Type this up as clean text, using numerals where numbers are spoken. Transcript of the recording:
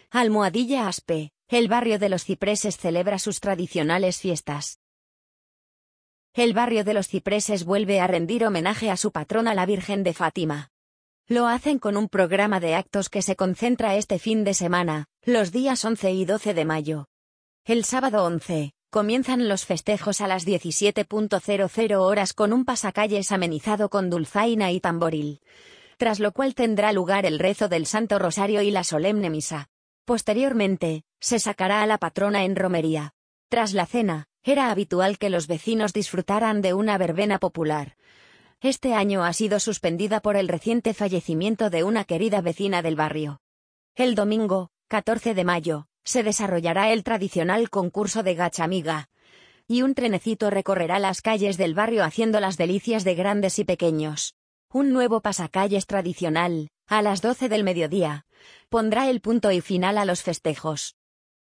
Almohadilla Aspe, el barrio de los Cipreses celebra sus tradicionales fiestas. El barrio de los Cipreses vuelve a rendir homenaje a su patrona la Virgen de Fátima. Lo hacen con un programa de actos que se concentra este fin de semana, los días 11 y 12 de mayo. El sábado 11, comienzan los festejos a las 17:00 horas con un pasacalles amenizado con dulzaina y tamboril. Tras lo cual tendrá lugar el rezo del Santo Rosario y la solemne misa. Posteriormente, se sacará a la patrona en romería. Tras la cena, era habitual que los vecinos disfrutaran de una verbena popular. Este año ha sido suspendida por el reciente fallecimiento de una querida vecina del barrio. El domingo, 14 de mayo, se desarrollará el tradicional concurso de gachamiga. Y un trenecito recorrerá las calles del barrio haciendo las delicias de grandes y pequeños. Un nuevo pasacalles tradicional, a las 12 del mediodía, pondrá el punto y final a los festejos.